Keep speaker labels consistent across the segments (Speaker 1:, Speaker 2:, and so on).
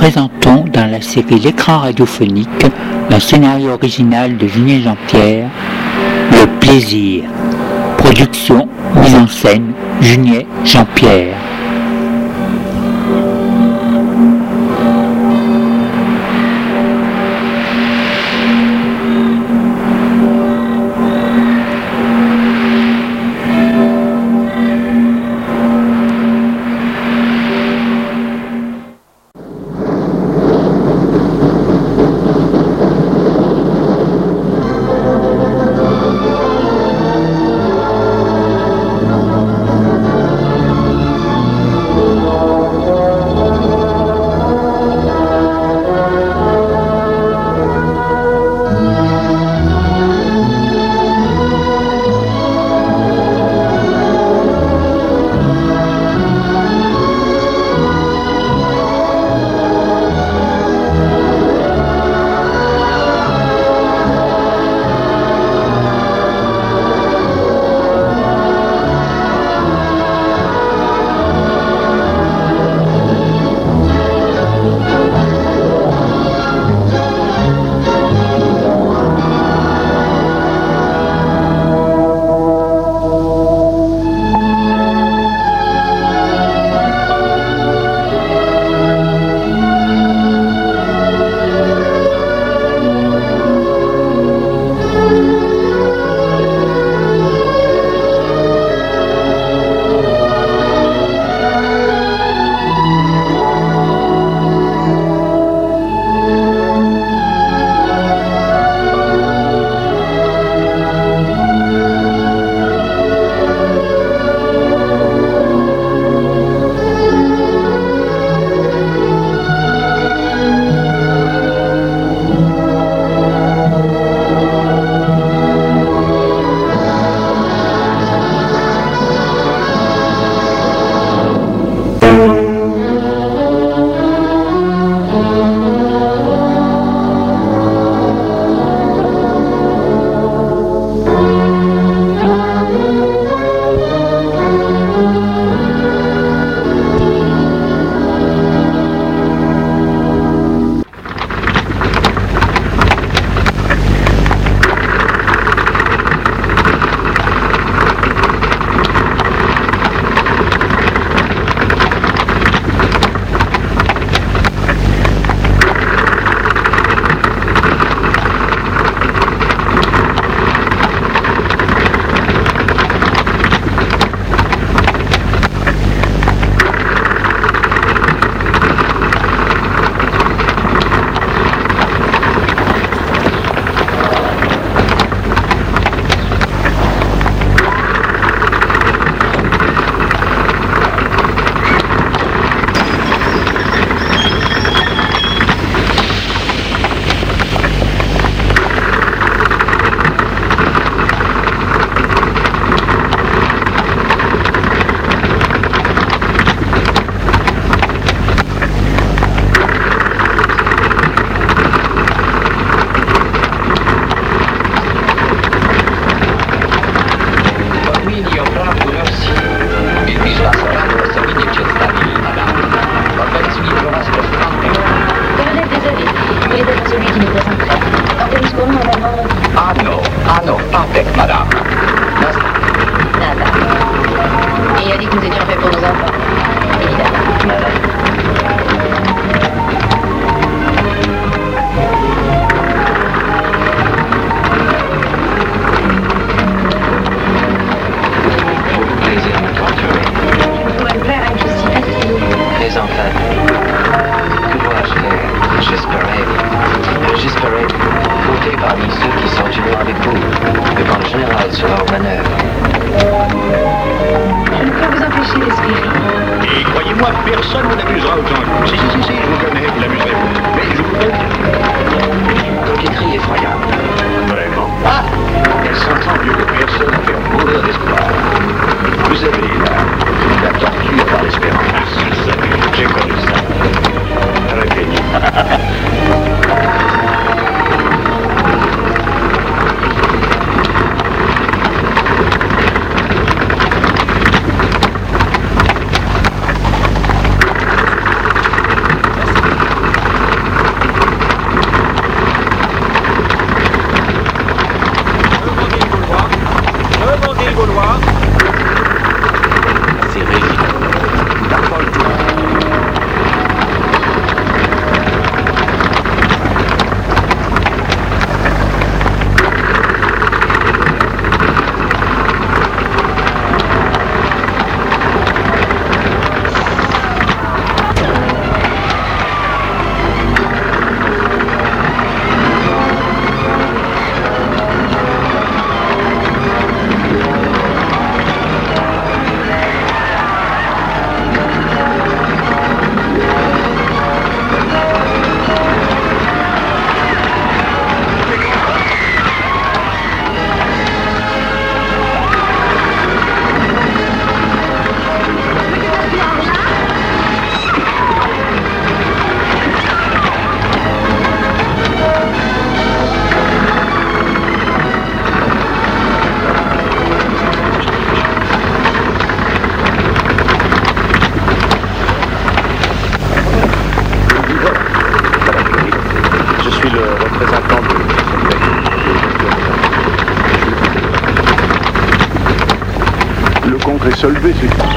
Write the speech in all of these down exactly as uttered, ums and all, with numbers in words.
Speaker 1: présentons dans la série L'écran radiophonique un scénario original de Julien Jean-Pierre, Le plaisir. Production, mise en scène, Julien Jean-Pierre.
Speaker 2: se lever, c'est tout.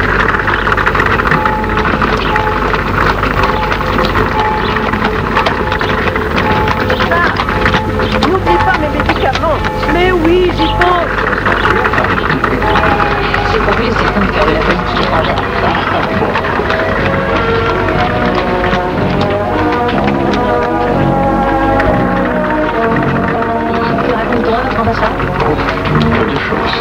Speaker 3: N'oublie pas mes médicaments. Mais oui, j'y pense.
Speaker 4: J'ai pas vu les symptômes de la panique étrangère. Tu racontes-toi votre ambassade?
Speaker 2: Peu de choses.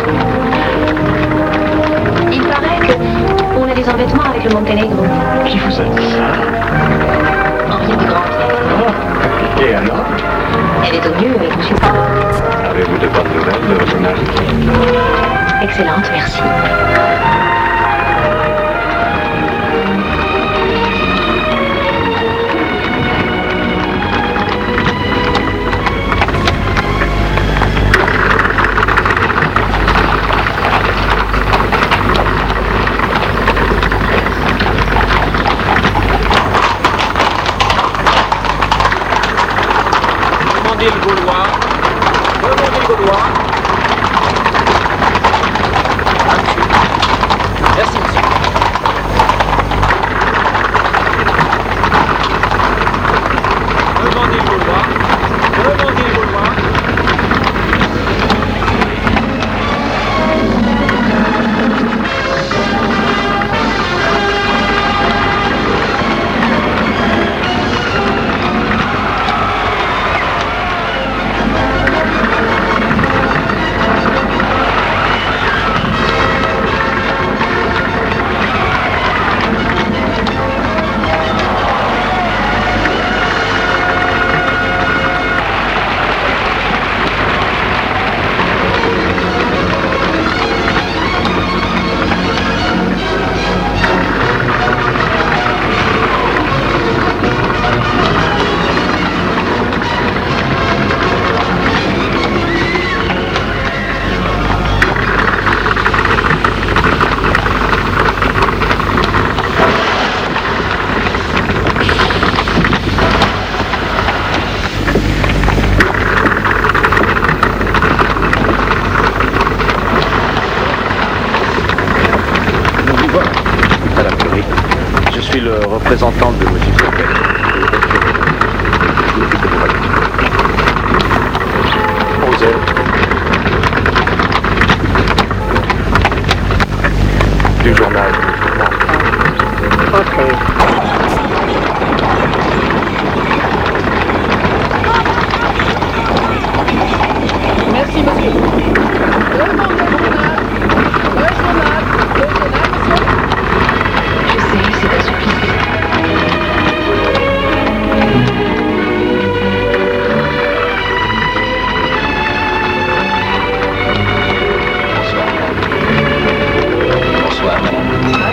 Speaker 4: Il paraît qu'on a des embêtements avec le Monténégro.
Speaker 2: Qui vous a dit ça?
Speaker 4: Henri de Grandlière.
Speaker 2: Ah, et alors?
Speaker 4: Elle est au mieux avec M. Paul.
Speaker 2: Avez-vous de bonnes nouvelles de votre mari?
Speaker 4: Excellente, merci.
Speaker 5: Demandez le Gaulois. Demandez le Gaulois. Merci, monsieur. Demandez le Gaulois. Demandez le Gaulois.
Speaker 2: Le représentant de M. Fouquet. Je m'occupe de vos valises. Aux heures. Du journal.
Speaker 3: Entrez. Merci, monsieur. Demande le journal. Le journal. Le journal, monsieur.
Speaker 4: Je sais, c'est un supplice.
Speaker 5: Bonsoir, madame.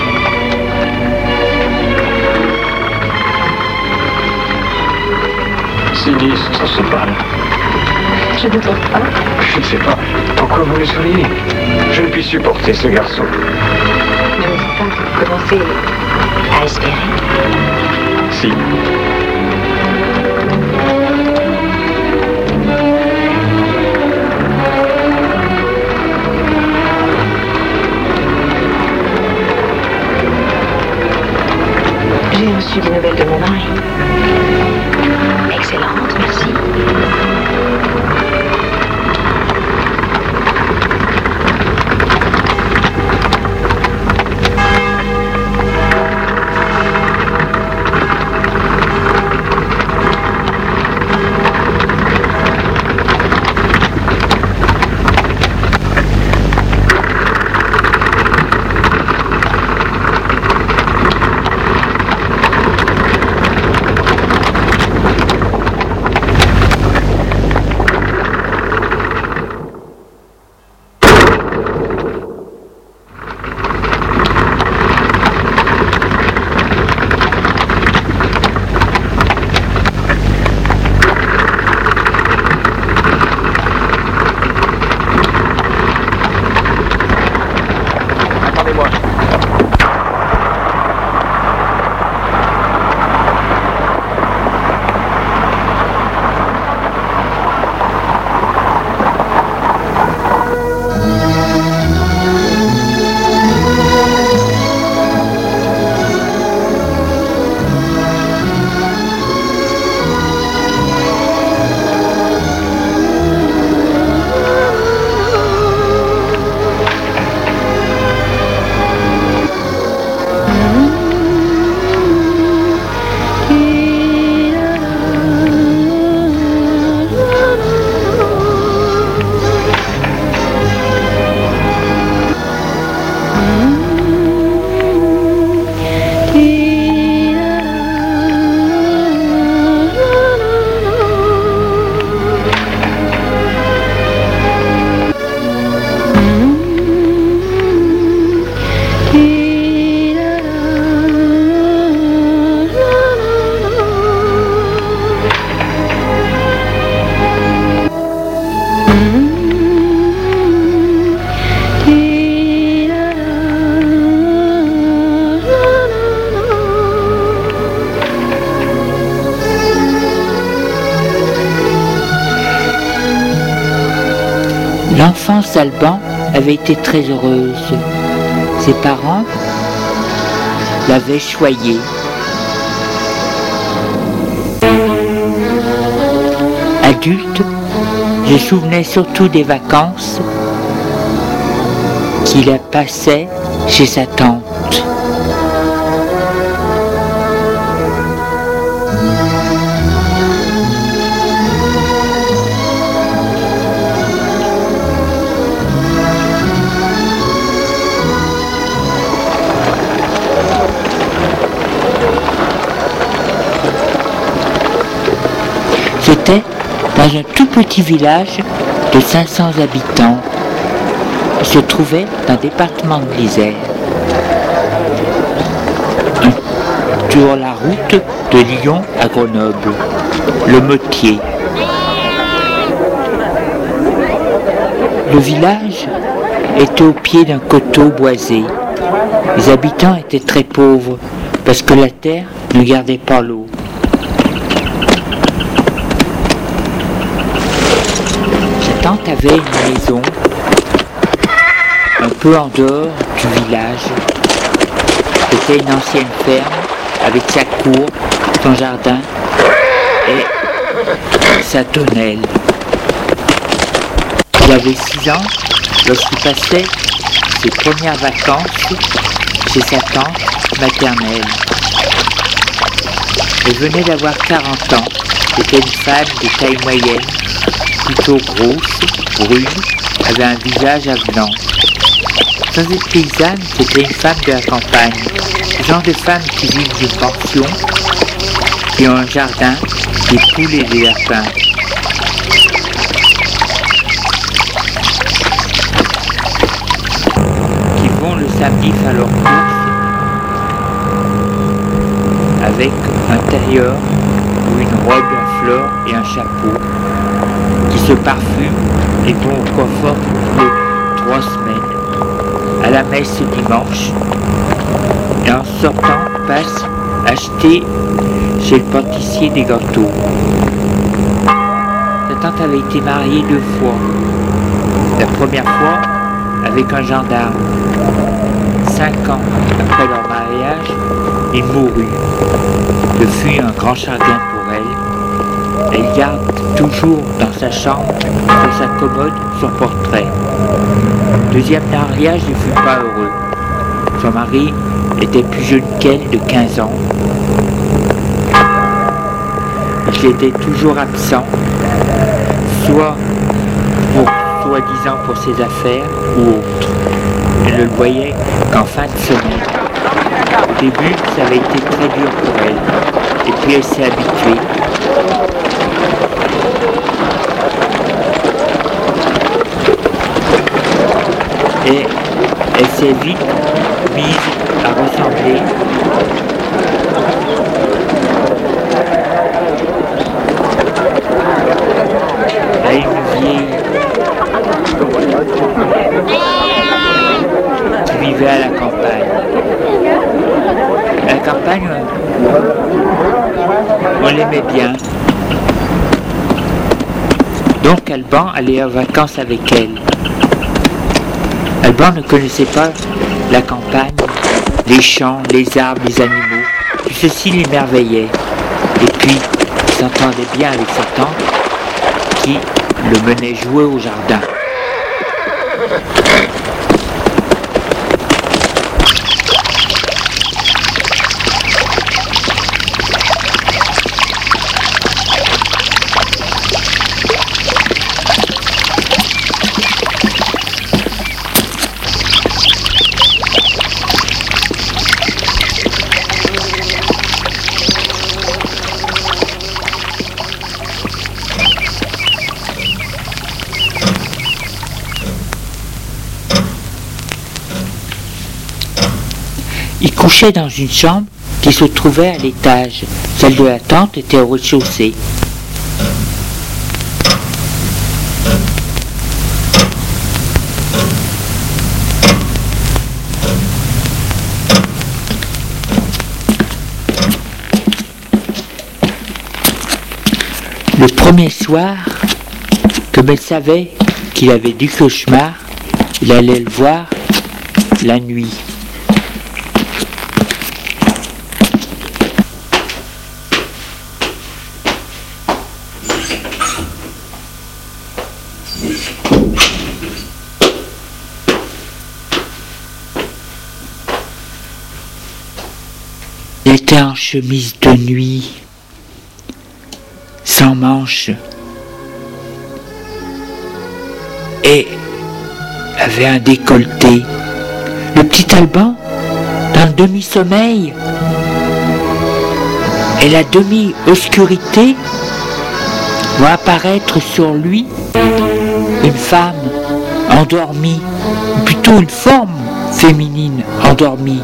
Speaker 2: Sinistre, ce bal.
Speaker 4: Je ne trouve pas.
Speaker 2: Je ne sais pas pourquoi vous le souriez. Je ne puis supporter ce garçon.
Speaker 4: Ne me dites pas que vous commencez à espérer.
Speaker 2: Si.
Speaker 4: J'ai reçu des nouvelles de mon mari. Excellente, merci.
Speaker 1: L'enfance d'Alban avait été très heureuse. Ses parents l'avaient choyé. Adulte, je me souvenais surtout des vacances qu'il passait chez sa tante. C'était dans un tout petit village de cinq cents habitants. Il se trouvait dans le département de l'Isère. Sur la route de Lyon à Grenoble, le Motier. Le village était au pied d'un coteau boisé. Les habitants étaient très pauvres parce que la terre ne gardait pas l'eau. Sa tante avait une maison un peu en dehors du village. C'était une ancienne ferme avec sa cour, son jardin et sa tonnelle. Il avait six ans lorsqu'il passait ses premières vacances chez sa tante maternelle. Elle venait d'avoir quarante ans. C'était une femme de taille moyenne, plutôt grosse, brune, avait un visage avenant. Sans être paysanne, c'était une femme de la campagne, le genre de femme qui vivent d'une pension, qui ont un jardin, des poules et des lapins. Qui vont le samedi faire leurs courses avec un tailleur ou une robe à fleurs et un chapeau, qui se parfument et vont au coiffeur de trois semaines, à la messe dimanche, et en sortant passe acheter chez le pâtissier des gâteaux. Sa tante avait été mariée deux fois. La première fois avec un gendarme. Cinq ans après leur mariage, il mourut. Ce fut un grand chagrin pour elle. Elle garde toujours dans sa chambre, sur sa commode, son portrait. Deuxième mariage ne fut pas heureux. Son mari était plus jeune qu'elle de quinze ans. Il était toujours absent, soit pour soi-disant pour ses affaires ou autre. Elle ne le voyait qu'en fin de semaine. Au début, ça avait été très dur pour elle. Et puis elle s'est habituée. Et elle s'est vite mise à ressembler à une vieille qui vivait à la campagne. À la campagne, on l'aimait bien. Donc Alban allait en vacances avec elle. Alban ne connaissait pas la campagne, les champs, les arbres, les animaux. Tout ceci l'émerveillait. Et puis, il s'entendait bien avec sa tante qui le menait jouer au jardin. Il couchait dans une chambre qui se trouvait à l'étage. Celle de la tante était au rez-de-chaussée. Le premier soir, comme elle savait qu'il avait du cauchemar, il allait le voir la nuit. Il était en chemise de nuit, sans manches, et avait un décolleté. Le petit Alban, dans le demi-sommeil, et la demi-obscurité, voit apparaître sur lui une femme endormie, ou plutôt une forme féminine endormie.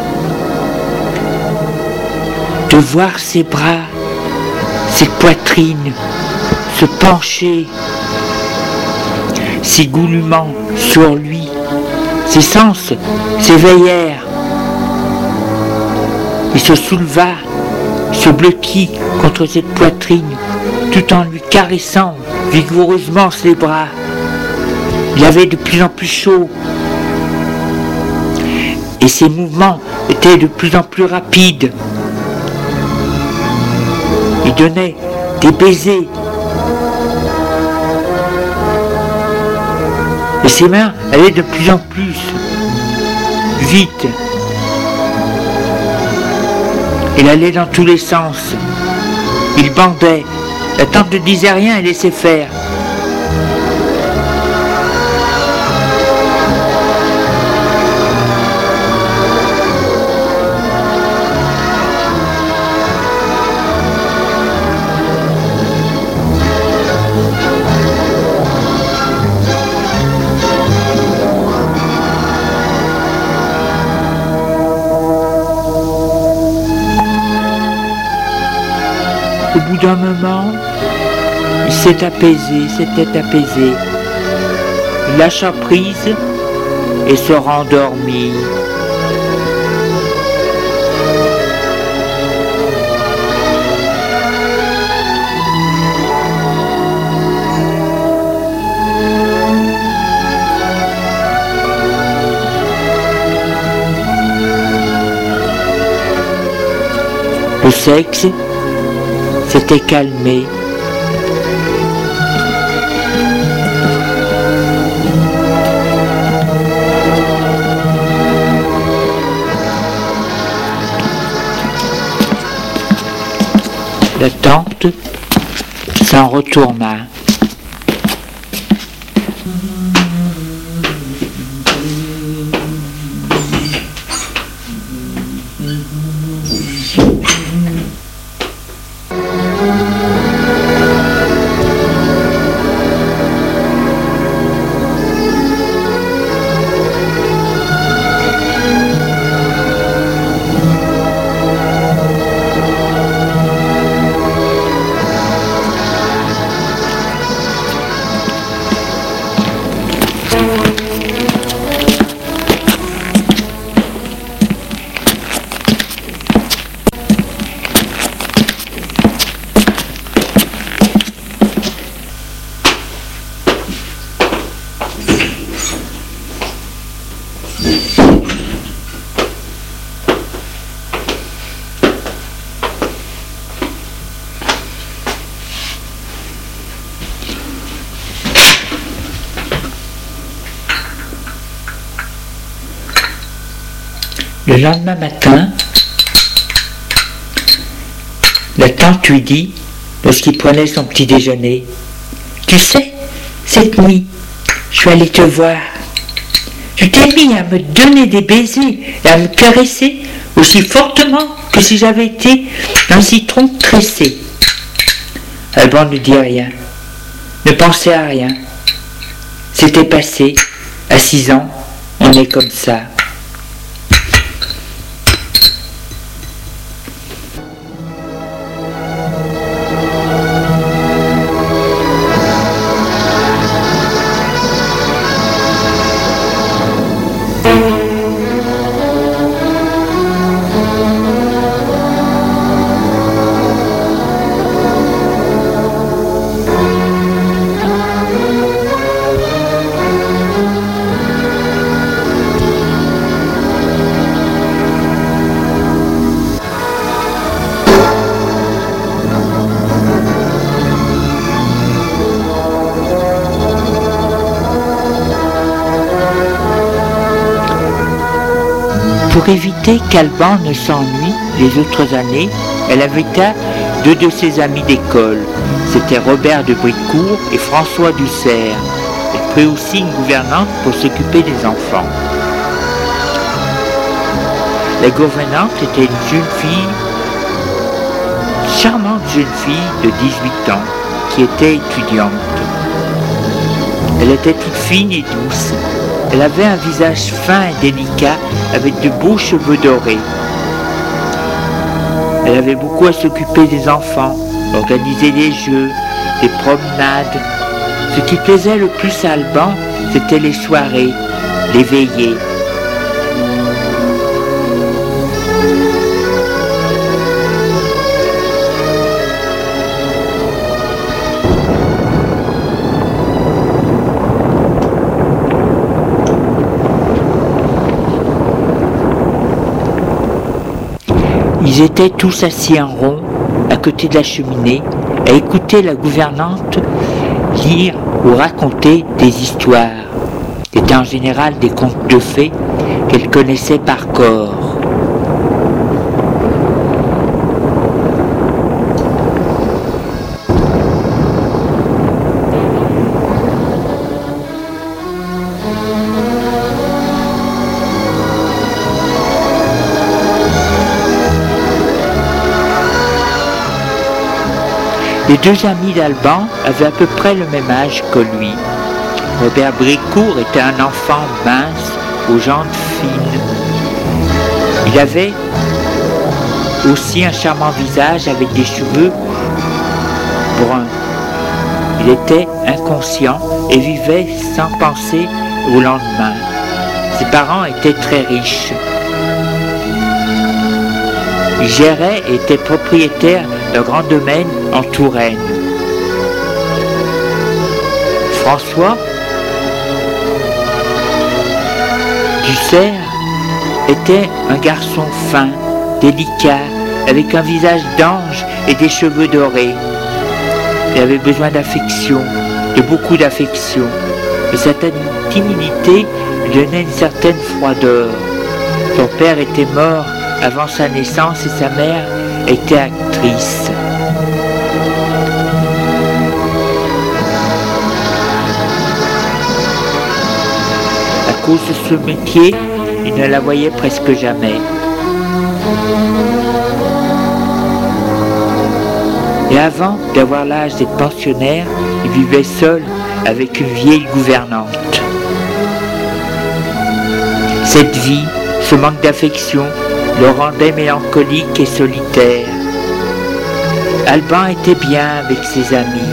Speaker 1: De voir ses bras, ses poitrines se pencher si goulûment sur lui, ses sens s'éveillèrent. Il se souleva, se blottit contre cette poitrine, tout en lui caressant vigoureusement ses bras. Il avait de plus en plus chaud, et ses mouvements étaient de plus en plus rapides. Il donnait des baisers. Et ses mains allaient de plus en plus vite. Il allait dans tous les sens. Il bandait. La tante ne disait rien et laissait faire. Au bout d'un moment, il s'est apaisé, s'était apaisé. Il lâcha prise et se rendormit. Le sexe s'était calmé. La tante s'en retourna. Le lendemain matin, la tante lui dit, lorsqu'il prenait son petit déjeuner, « Tu sais, cette nuit, je suis allée te voir. Tu t'es mis à me donner des baisers et à me caresser aussi fortement que si j'avais été un citron tressé. » Alban ne dit rien, ne pensait à rien. C'était passé, à six ans, on est comme ça. Pour éviter qu'Alban ne s'ennuie les autres années, elle invita deux de ses amis d'école. C'était Robert de Bricourt et François Dussert. Elle prit aussi une gouvernante pour s'occuper des enfants. La gouvernante était une jeune fille, charmante jeune fille de dix-huit ans, qui était étudiante. Elle était toute fine et douce. Elle avait un visage fin et délicat avec de beaux cheveux dorés. Elle avait beaucoup à s'occuper des enfants, organiser des jeux, des promenades. Ce qui plaisait le plus à Alban, c'était les soirées, les veillées. Ils étaient tous assis en rond, à côté de la cheminée, à écouter la gouvernante lire ou raconter des histoires. C'était en général des contes de fées qu'elle connaissait par cœur. Les deux amis d'Alban avaient à peu près le même âge que lui. Robert Bricourt était un enfant mince, aux jambes fines. Il avait aussi un charmant visage avec des cheveux bruns. Il était inconscient et vivait sans penser au lendemain. Ses parents étaient très riches. Il gérait et était propriétaire d'un grand domaine en Touraine. François Dussert était un garçon fin, délicat, avec un visage d'ange et des cheveux dorés. Il avait besoin d'affection, de beaucoup d'affection, mais sa timidité lui donnait une certaine froideur. Son père était mort avant sa naissance et sa mère était actrice. À cause de ce métier, il ne la voyait presque jamais. Et avant d'avoir l'âge d'être pensionnaire, il vivait seul avec une vieille gouvernante. Cette vie, ce manque d'affection, le rendait mélancolique et solitaire. Alban était bien avec ses amis.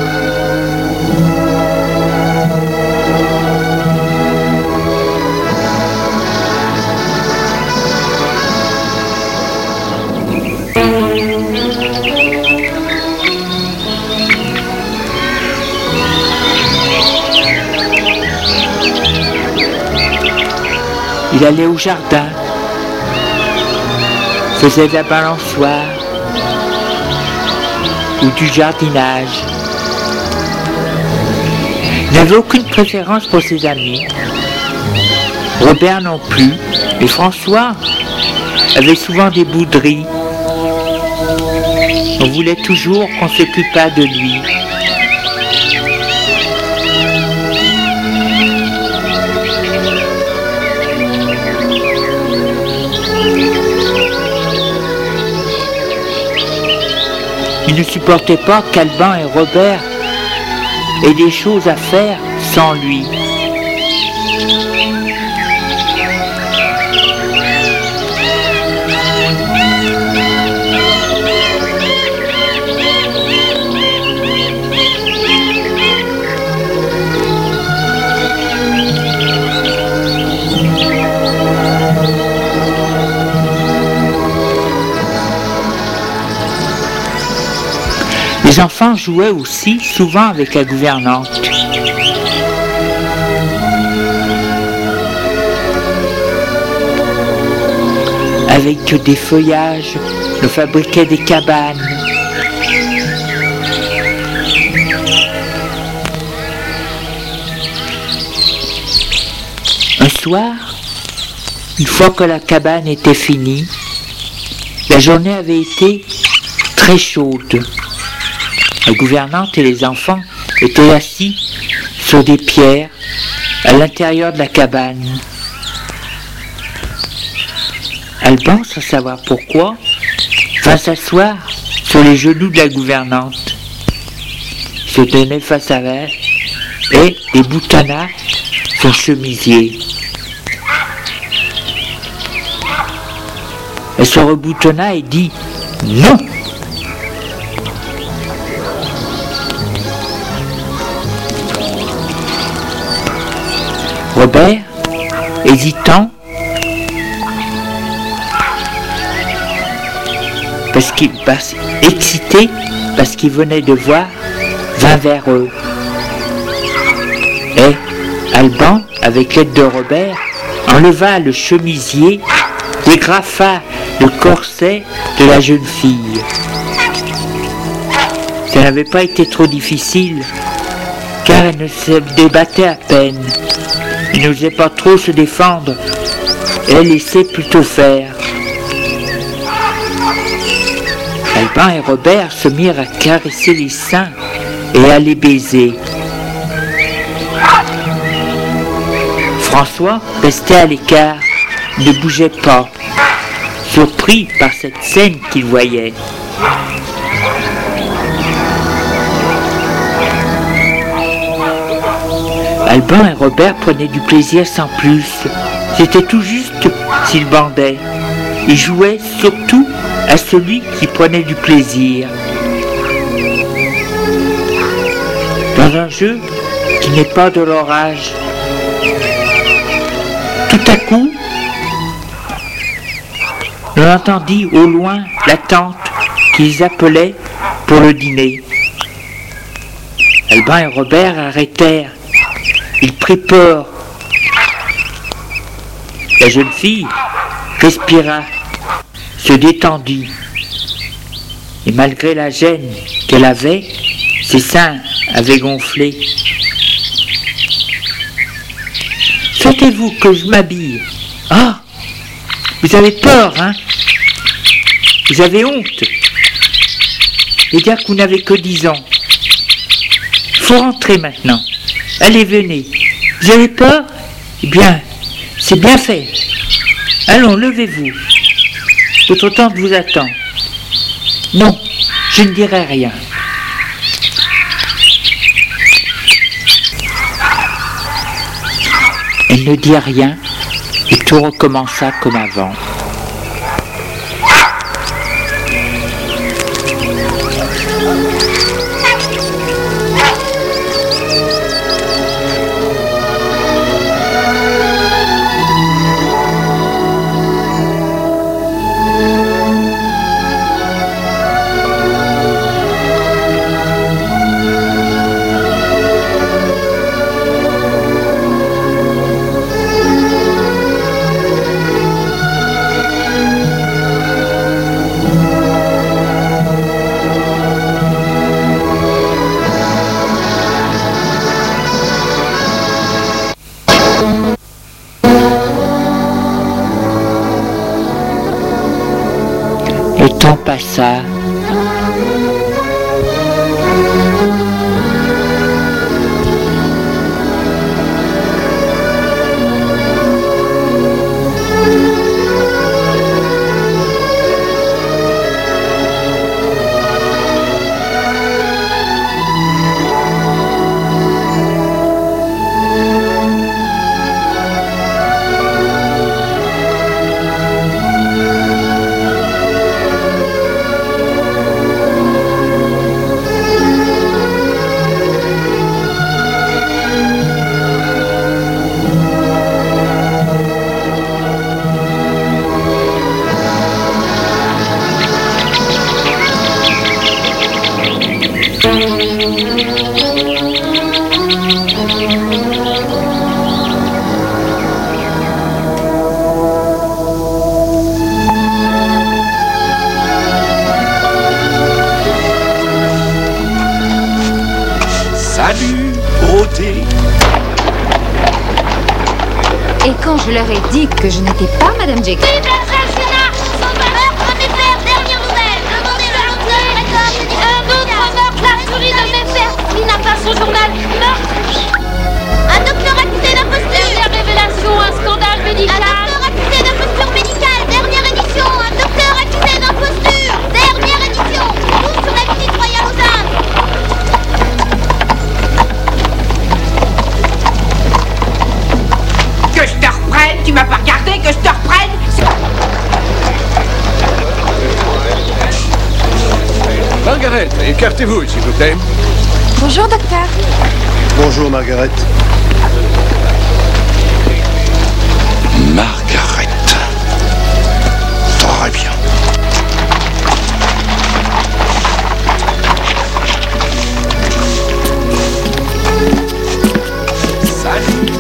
Speaker 1: Il allait au jardin, faisait de la balançoire ou du jardinage. Il n'avait aucune préférence pour ses amis. Robert non plus. Et François avait souvent des bouderies. On voulait toujours qu'on s'occupât de lui. Il ne supportait pas qu'Alban et Robert aient des choses à faire sans lui. Les enfants jouaient aussi souvent avec la gouvernante. Avec des feuillages, on fabriquait des cabanes. Un soir, une fois que la cabane était finie, la journée avait été très chaude. La gouvernante et les enfants étaient assis sur des pierres à l'intérieur de la cabane. Alban, sans savoir pourquoi, vint s'asseoir sur les genoux de la gouvernante. Il se tenait face à elle et déboutonna son chemisier. Elle se reboutonna et dit « Non !» Robert, hésitant, parce qu'il passe excité, parce qu'il venait de voir, vint vers eux. Et Alban, avec l'aide de Robert, enleva le chemisier, dégrafa le corset de la jeune fille. Ça n'avait pas été trop difficile, car elle ne se débattait à peine. Il n'osait pas trop se défendre, et elle laissait plutôt faire. Alban et Robert se mirent à caresser les seins et à les baiser. François restait à l'écart, ne bougeait pas, surpris par cette scène qu'il voyait. Alban et Robert prenaient du plaisir sans plus. C'était tout juste s'ils bandaient. Ils jouaient surtout à celui qui prenait du plaisir. Dans un jeu qui n'est pas de leur âge. Tout à coup, on entendit au loin la tante qu'ils appelaient pour le dîner. Alban et Robert arrêtèrent. Ils prirent peur. La jeune fille respira, se détendit. Et malgré la gêne qu'elle avait, ses seins avaient gonflé. « Souhaitez-vous que je m'habille ? Ah, vous avez peur, hein ? Vous avez honte et dire que vous n'avez que dix ans. Il faut rentrer maintenant. Allez, venez. Vous avez peur ? Eh bien, c'est bien fait. Allons, levez-vous. Votre tante vous attend. Non, je ne dirai rien. » Elle ne dit rien et tout recommença comme avant. Le temps passa.
Speaker 6: Je leur ai dit que je n'étais pas Madame Jekyll.
Speaker 7: Vive l'assassinat! Meurtre à mes pères, dernière nouvelle! Demandez le docteur! Un autre meurtre, la souris de mes pères! Il n'a pas son journal! Meurtre! Un docteur accusé d'imposture! Dernière révélation, un scandale médical! Un docteur accusé d'imposture médicale! Dernière édition! Un docteur accusé d'imposture! Dernière édition! Tout sur la visite royale aux Indes!
Speaker 3: Que je te reprenne, tu m'as pas regardé, que je te reprenne.
Speaker 8: Margaret, écartez-vous, s'il vous plaît.
Speaker 6: Bonjour, docteur.
Speaker 9: Bonjour, Margaret.
Speaker 8: Margaret. Très bien. Salut.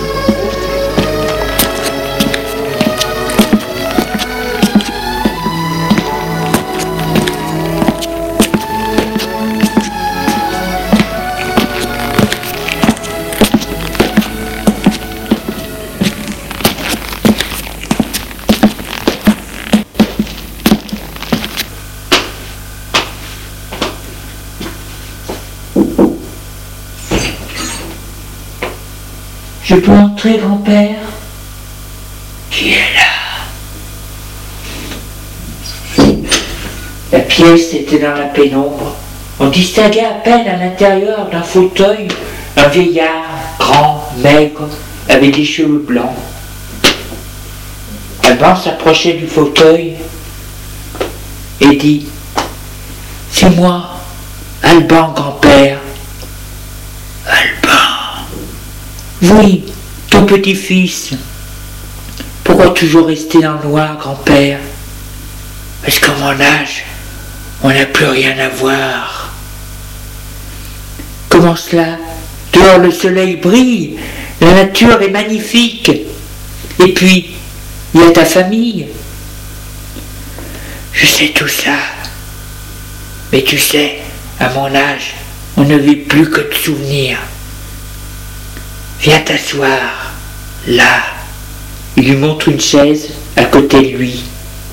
Speaker 1: Je peux entrer, grand-père? Qui est là? La pièce était dans la pénombre. On distinguait à peine à l'intérieur d'un fauteuil un vieillard, grand, maigre, avec des cheveux blancs. Alban s'approchait du fauteuil et dit: c'est moi, Alban, grand-père. Alban. Oui, ton petit-fils. Pourquoi toujours rester dans le noir, grand-père? Parce qu'à mon âge, on n'a plus rien à voir. Comment cela? Dehors le soleil brille, la nature est magnifique. Et puis, il y a ta famille. Je sais tout ça. Mais tu sais, à mon âge, on ne vit plus que de souvenirs. Viens t'asseoir, là. Il lui montre une chaise à côté de lui.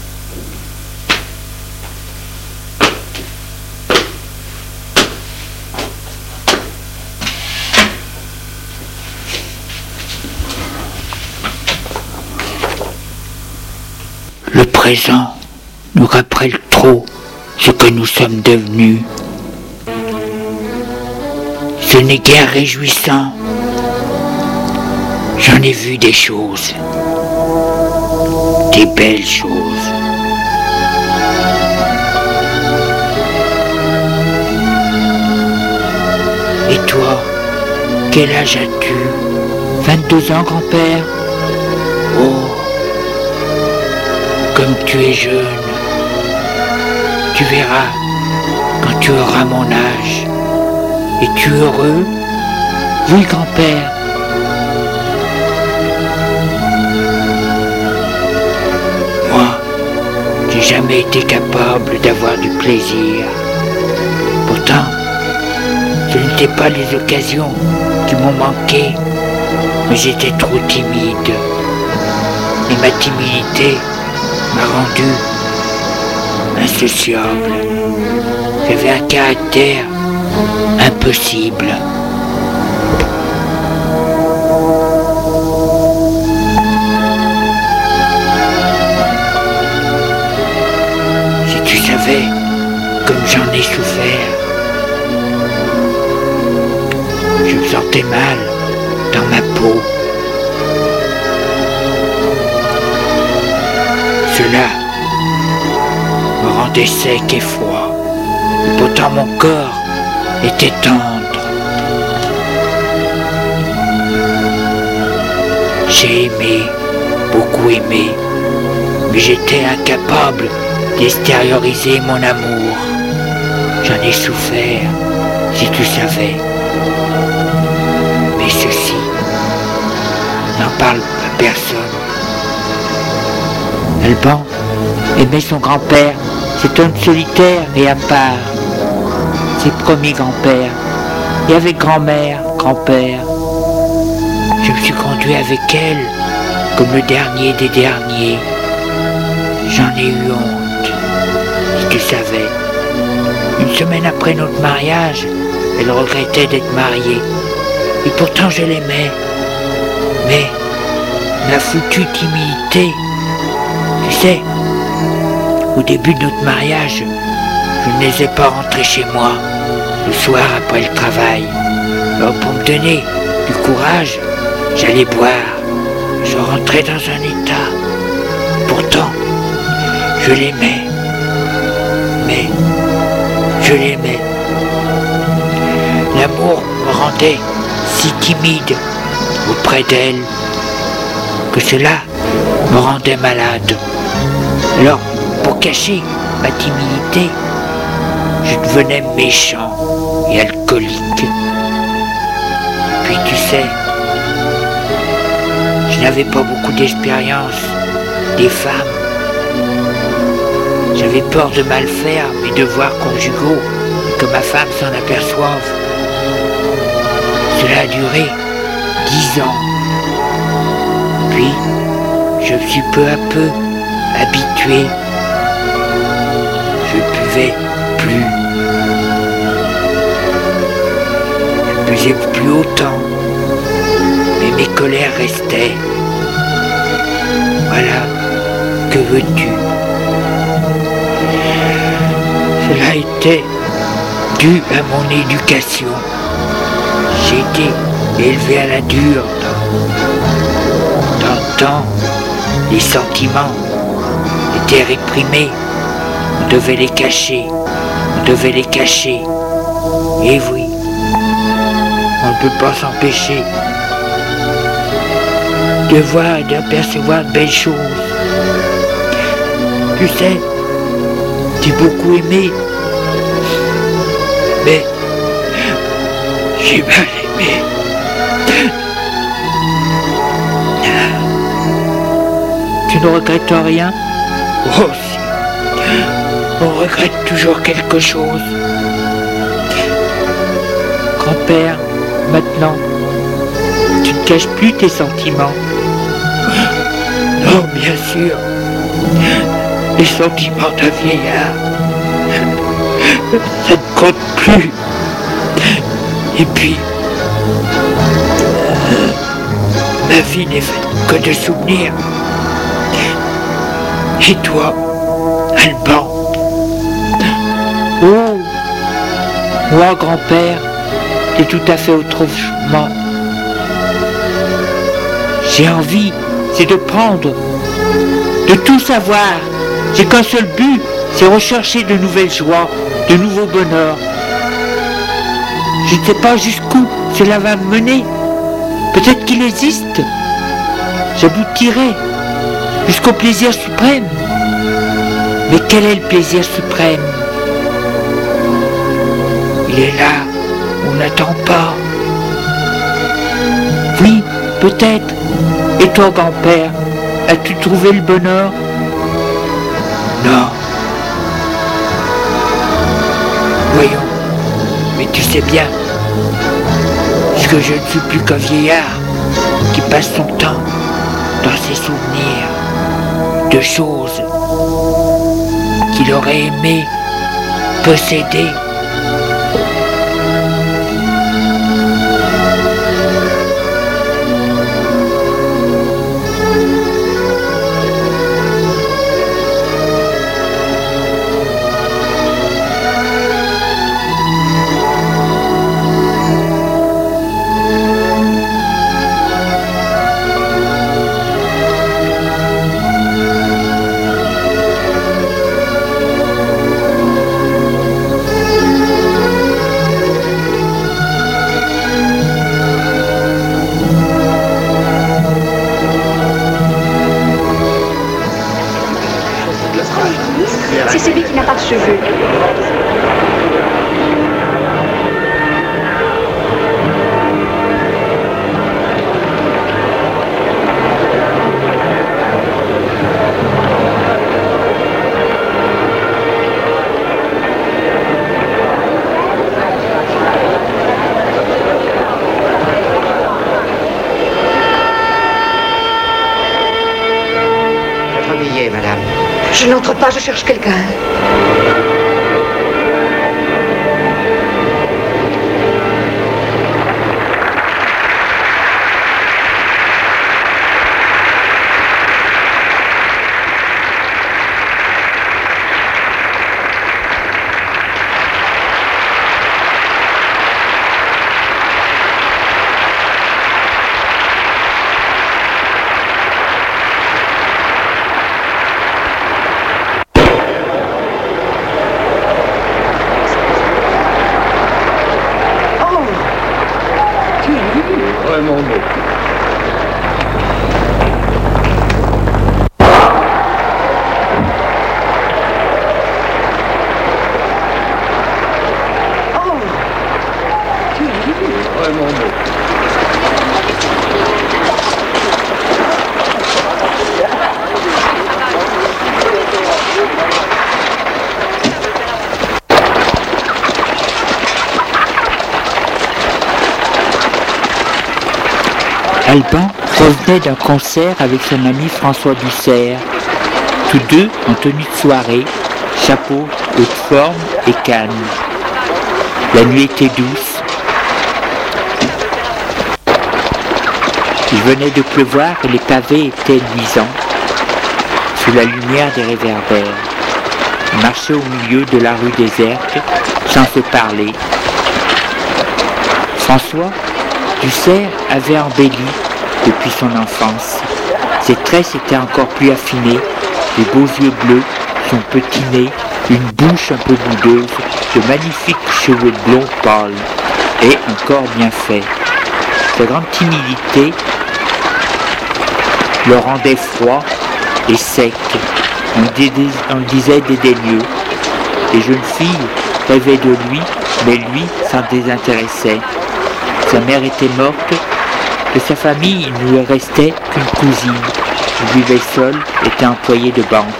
Speaker 1: Le présent nous rappelle trop ce que nous sommes devenus. Ce n'est guère réjouissant. J'en ai vu des choses, des belles choses. Et toi, quel âge as-tu? vingt-deux ans, grand-père? Oh, comme tu es jeune. Tu verras, quand tu auras mon âge. Es-tu heureux? Oui, grand-père. J'ai jamais été capable d'avoir du plaisir. Pourtant, ce n'étaient pas les occasions qui m'ont manqué, mais j'étais trop timide. Et ma timidité m'a rendu insociable. J'avais un caractère impossible. Comme j'en ai souffert, je me sentais mal dans ma peau. Cela me rendait sec et froid, et pourtant mon corps était tendre. J'ai aimé, beaucoup aimé, mais j'étais incapable d'extérioriser mon amour. J'en ai souffert, si tu savais. Mais ceci, n'en parle à personne. Alban aimait son grand-père, cet homme solitaire et à part. Ses premiers grands-pères, et avec grand-mère, grand-père. Je me suis conduit avec elle
Speaker 10: comme le dernier des derniers. J'en ai eu honte, si tu savais. Une semaine après notre mariage, elle regrettait d'être mariée. Et pourtant je l'aimais. Mais la foutue timidité, tu sais, au début de notre mariage, je ne laissais pas rentrer chez moi le soir après le travail. Alors pour me donner du courage, j'allais boire. Je rentrais dans un état. Pourtant, je l'aimais. Mais je l'aimais. L'amour me rendait si timide auprès d'elle que cela me rendait malade. Alors, pour cacher ma timidité, je devenais méchant et alcoolique. Puis tu sais, je n'avais pas beaucoup d'expérience des femmes. J'avais peur de mal faire mes devoirs conjugaux et que ma femme s'en aperçoive. Cela a duré dix ans. Puis, je me suis peu à peu habitué. Je buvais plus. Je buvais plus autant. Mais mes colères restaient. Voilà, que veux-tu? Cela était dû à mon éducation. J'ai été élevé à la dure. Dans le temps, les sentiments étaient réprimés. On devait les cacher. On devait les cacher. Et oui, on ne peut pas s'empêcher de voir et d'apercevoir de belles choses. Tu sais, j'ai beaucoup aimé, mais j'ai mal aimé. Tu ne regrettes rien? Oh si, on regrette toujours quelque chose. Grand-père, maintenant, tu ne caches plus tes sentiments. Non, bien sûr. Les sentiments d'un vieillard, ça ne compte plus. Et puis, euh, ma vie n'est faite que de souvenirs. Et toi, Alban? Oh, moi, grand-père, c'est tout à fait autrement. J'ai envie, c'est de prendre, de tout savoir. J'ai qu'un seul but, c'est rechercher de nouvelles joies, de nouveaux bonheurs. Je ne sais pas jusqu'où cela va me mener. Peut-être qu'il existe. J'aboutirai jusqu'au plaisir suprême. Mais quel est le plaisir suprême? Il est là, on n'attend pas. Oui, peut-être. Et toi, grand-père, as-tu trouvé le bonheur? Non. Voyons, mais tu sais bien que je ne suis plus qu'un vieillard qui passe son temps dans ses souvenirs de choses qu'il aurait aimé posséder.
Speaker 4: C'est celui qui n'a pas de cheveux. Je n'entre pas, je cherche quelqu'un.
Speaker 8: Vraiment beau. Vraiment beau.
Speaker 10: Alban revenait d'un concert avec son ami François Dussert, tous deux en tenue de soirée, chapeau, haute forme et canne. La nuit était douce. Il venait de pleuvoir et les pavés étaient luisants, sous la lumière des réverbères. Il marchait au milieu de la rue déserte, sans se parler. François Dussert avait embelli depuis son enfance. Ses traits s'étaient encore plus affinés, des beaux yeux bleus, son petit nez, une bouche un peu boudeuse, de magnifiques cheveux blonds pâles et un corps bien fait. Sa grande timidité le rendait froid et sec. On, dé- on le disait dédaigneux. Les jeunes filles rêvaient de lui, mais lui s'en désintéressait. Sa mère était morte, de sa famille il ne lui restait qu'une cousine. Il vivait seul, était employé de banque.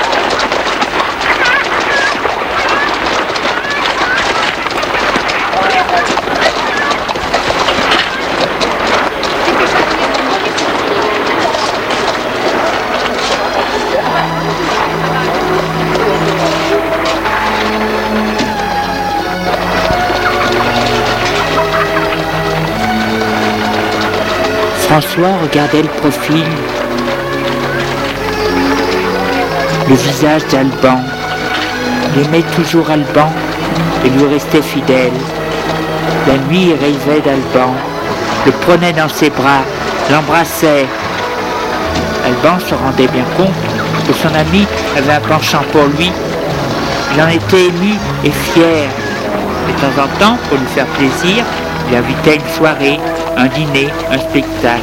Speaker 10: François regardait le profil, le visage d'Alban. Il aimait toujours Alban et lui restait fidèle. La nuit, il rêvait d'Alban, le prenait dans ses bras, l'embrassait. Alban se rendait bien compte que son ami avait un penchant pour lui. Il en était ému et fier. De temps en temps, pour lui faire plaisir, il invitait une soirée, un dîner, un spectacle.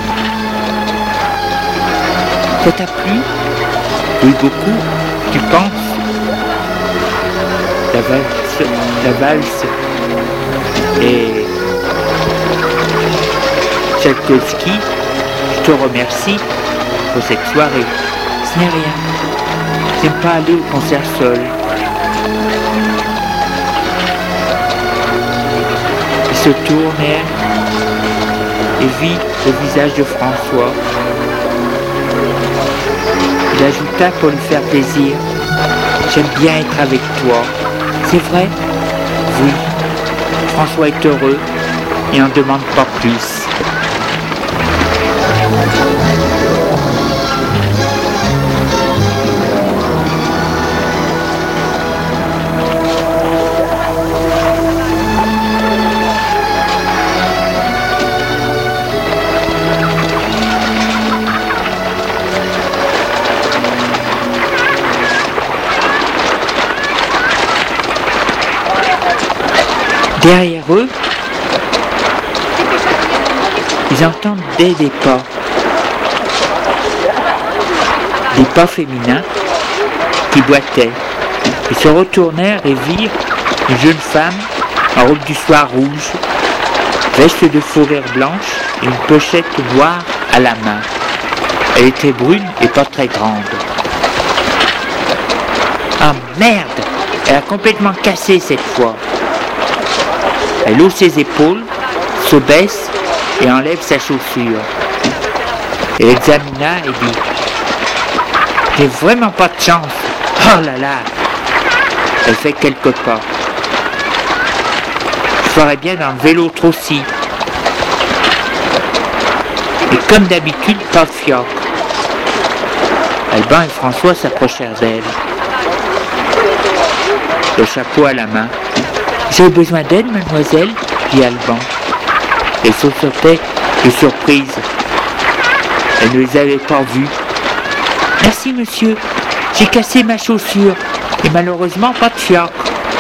Speaker 10: Ça t'a plu? Oui, beaucoup. Tu penses? La valse, la valse et Tchaïkovski, je te remercie pour cette soirée. Ce n'est rien. J'aime pas aller au concert seul. Il se tournait et vit le visage de François. Il ajouta pour lui faire plaisir: j'aime bien être avec toi. C'est vrai? Oui. François est heureux et n'en demande pas plus. Derrière eux, ils entendaient des pas, des pas féminins qui boitaient. Ils se retournèrent et virent une jeune femme en robe du soir rouge, veste de fourrure blanche et une pochette noire à la main. Elle était brune et pas très grande. Ah merde! Elle a complètement cassé cette fois. Elle hausse ses épaules, se baisse et enlève sa chaussure. Elle examina et dit: j'ai vraiment pas de chance, Oh là là, elle fait quelques pas. Je ferais bien d'enlever l'autre aussi. Et comme d'habitude, pas de fiacre. Alban et François s'approchèrent d'elle, le chapeau à la main. « J'ai besoin d'aide, mademoiselle ?» dit Alban. Elle sautait de surprise. Elle ne les avait pas vus. « Merci, monsieur. J'ai cassé ma chaussure et malheureusement pas de fiacre. »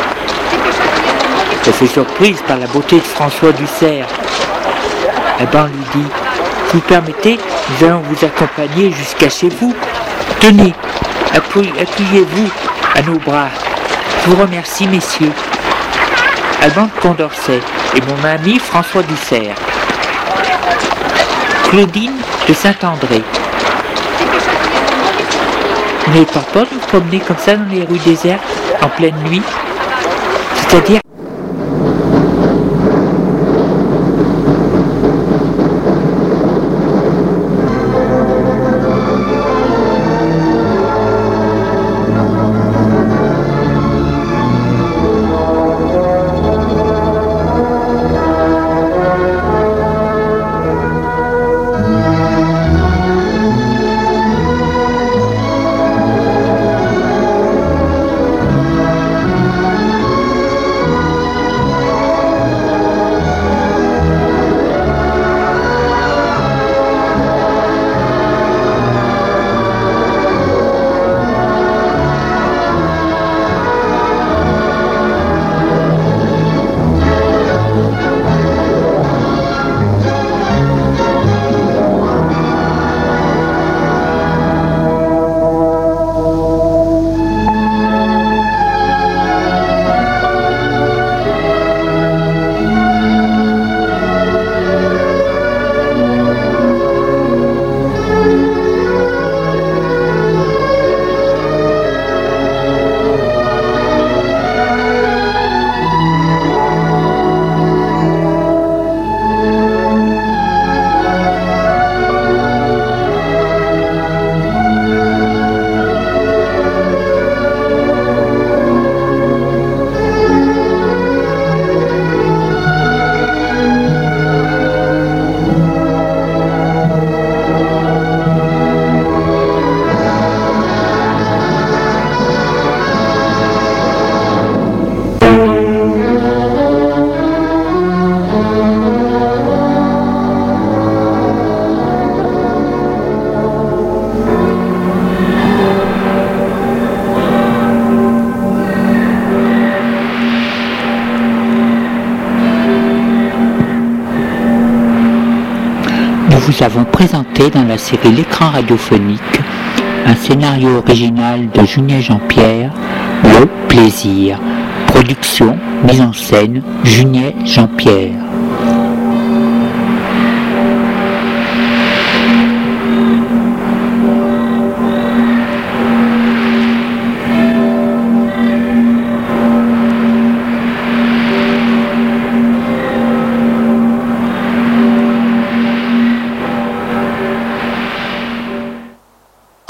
Speaker 10: Elle fut surprise par la beauté de François Dussert. Alban lui dit « Si vous permettez, nous allons vous accompagner jusqu'à chez vous. Tenez, appuyez-vous à nos bras. Je vous remercie, messieurs. » Alban de Condorcet et mon ami François Dussert. Claudine de Saint-André. Vous n'avez pas peur de vous promener comme ça dans les rues désertes en pleine nuit? C'est-à-dire... Nous avons présenté dans la série L'écran radiophonique un scénario original de Julien Jean-Pierre, Le Plaisir. Production, mise en scène, Julien Jean-Pierre.